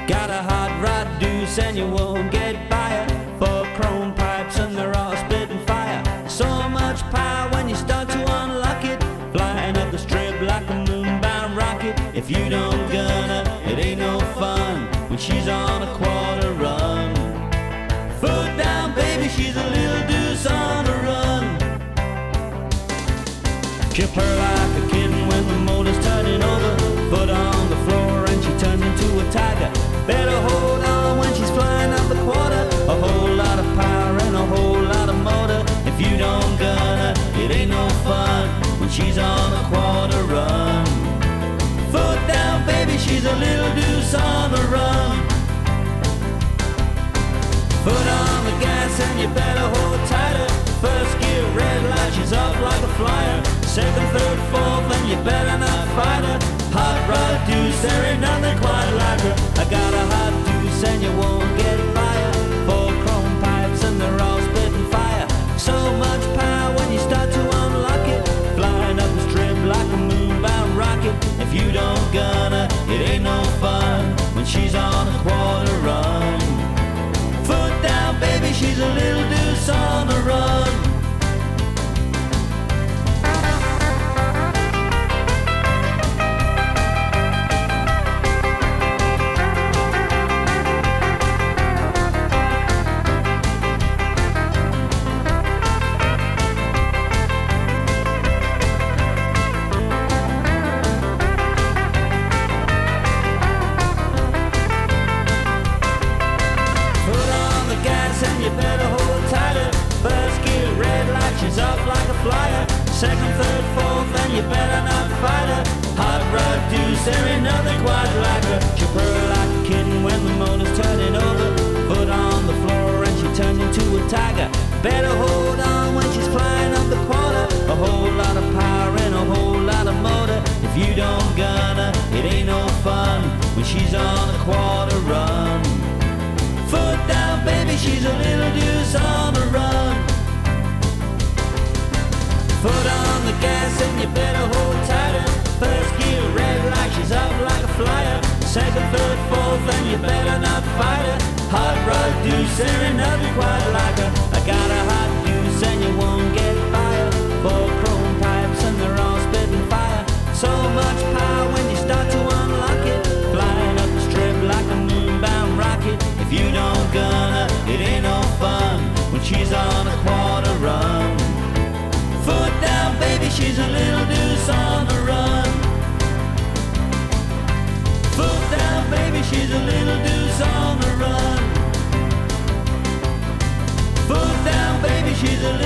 Got a hot rod deuce and you won't get by it. Four chrome pipes and they're all spitting fire. So much power when you start to unlock it. Flying up the strip like a moonbound rocket. If you don't gun her, it ain't no fun when she's on a quarter run. Foot down, baby, she's a little deuce on the run. She'll purr like a kitten when the motor's turning over. Foot on the floor and she turns into a tiger. Better hold on when she's flying up the quarter. A whole lot of power and a whole lot of motor. If you don't gun her, it ain't no fun when she's on a quarter run. Foot down, baby, she's a little deuce on the run. Foot on the gas and you better hold tighter. First gear, red light, she's off like a flyer. Second, third, fourth, and you better not fight her. Hot rod deuce, there ain't nothing quite like her. I got a hot deuce and you won't get by her. Four chrome pipes and they're all spitting fire. So much power when you start to unlock it. Flying up the strip like a moonbound rocket. If you don't gun her, it ain't no fun when she's on a quarter run. Foot down, baby, she's a little deuce on the run. Second, third, fourth, and you better not fight her. Hot rod deuce, there ain't nothing quite like her. She'll purr like a kitten when the motor's turning over. Foot on the floor and she turns into a tiger. Better hold on when she's flying up the quarter. A whole lot of power and a whole lot of motor. If you don't gun her, it ain't no fun when she's on a quarter run. Foot down, baby, she's a little deuce on the run. Foot on the gas and you better hold tighter. First gear, red light, she's up like a flyer. Second, third, fourth, and you better not fight her. Hot rod deuce, there ain't nothing quite like her. I got a hot deuce and you won't get by her. Four chrome pipes and they're all spitting fire. So much power when you start to unlock it. Flying up the strip like a moonbound rocket. If you don't gun her, it ain't no fun when she's on a quarter run. Foot down, baby, she's a little deuce on the run. Foot down, baby, she's a little deuce on the run. Foot down, baby, she's a little